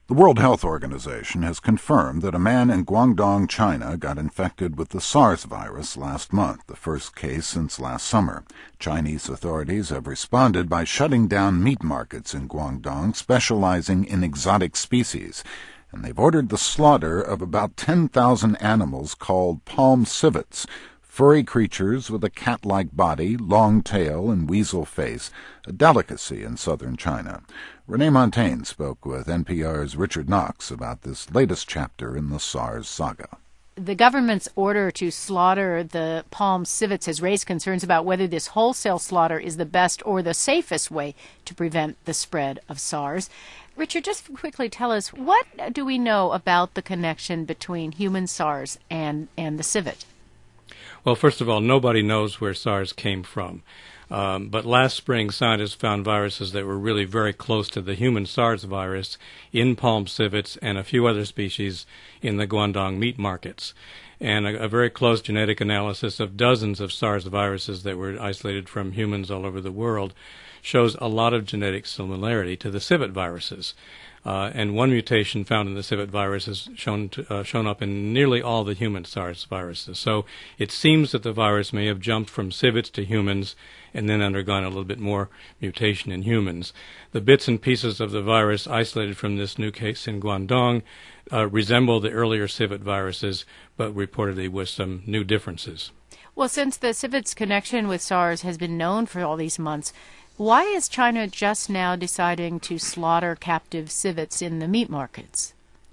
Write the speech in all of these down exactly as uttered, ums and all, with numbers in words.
The World Health Organization has confirmed that a man in Guangdong, China, got infected with the SARS virus last month, the first case since last summer. Chinese authorities have responded by shutting down meat markets in Guangdong specializing in exotic species, and they've ordered the slaughter of about ten thousand animals called palm civets, furry creatures with a cat-like body, long tail, and weasel face, a delicacy in southern China. Renee Montaigne spoke with N P R's Richard Knox about this latest chapter in the SARS saga. The government's order to slaughter the palm civets has raised concerns about whether this wholesale slaughter is the best or the safest way to prevent the spread of SARS. Richard, just quickly tell us, what do we know about the connection between human SARS and, and the civet? Well, first of all, nobody knows where SARS came from. Um, but last spring, scientists found viruses that were really very close to the human SARS virus in palm civets and a few other species in the Guangdong meat markets. And a, a very close genetic analysis of dozens of SARS viruses that were isolated from humans all over the world shows a lot of genetic similarity to the civet viruses. Uh, and one mutation found in the civet virus has shown, to, uh, shown up in nearly all the human SARS viruses. So it seems that the virus may have jumped from civets to humans and then undergone a little bit more mutation in humans. The bits and pieces of the virus isolated from this new case in Guangdong uh, resemble the earlier civet viruses, but reportedly with some new differences. Well, since the civet's connection with SARS has been known for all these months, why is China just now deciding to slaughter captive civets in the meat markets?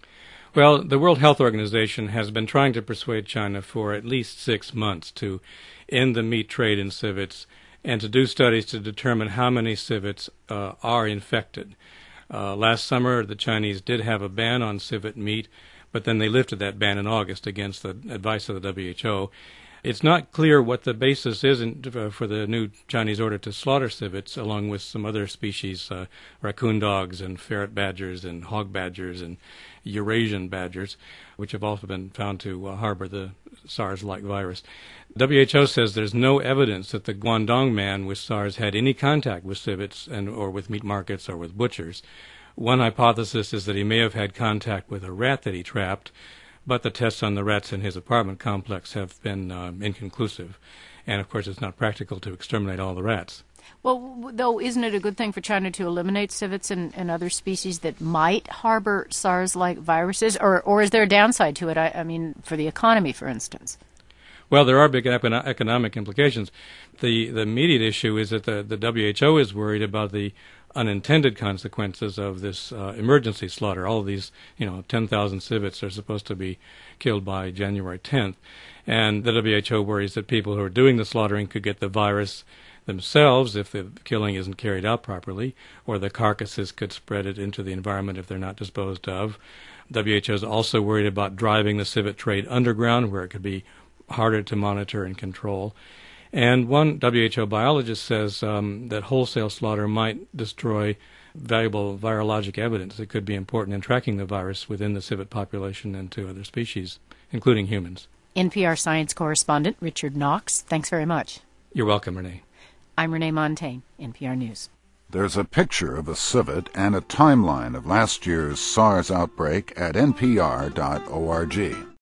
Well, the World Health Organization has been trying to persuade China for at least six months to end the meat trade in civets and to do studies to determine how many civets uh, are infected. Uh, last summer, the Chinese did have a ban on civet meat, but then they lifted that ban in August against the advice of the W H O. It's not clear what the basis is in, uh, for the new Chinese order to slaughter civets, along with some other species, uh, raccoon dogs and ferret badgers and hog badgers and Eurasian badgers, which have also been found to uh, harbor the SARS-like virus. W H O says there's no evidence that the Guangdong man with SARS had any contact with civets and or with meat markets or with butchers. One hypothesis is that he may have had contact with a rat that he trapped, but the tests on the rats in his apartment complex have been um, inconclusive. And, of course, it's not practical to exterminate all the rats. Well, though, isn't it a good thing for China to eliminate civets and, and other species that might harbor SARS-like viruses? Or, or is there a downside to it, I, I mean, for the economy, for instance? Well, there are big econo- economic implications. The, the immediate issue is that the, the W H O is worried about the unintended consequences of this uh, emergency slaughter. All of these, you know, ten thousand civets are supposed to be killed by January tenth. And the W H O worries that people who are doing the slaughtering could get the virus themselves if the killing isn't carried out properly, or the carcasses could spread it into the environment if they're not disposed of. W H O is also worried about driving the civet trade underground, where it could be harder to monitor and control. And one W H O biologist says um, that wholesale slaughter might destroy valuable virologic evidence that could be important in tracking the virus within the civet population and to other species, including humans. N P R science correspondent Richard Knox, thanks very much. You're welcome, Renee. I'm Renee Montaigne, N P R News. There's a picture of a civet and a timeline of last year's SARS outbreak at N P R dot org.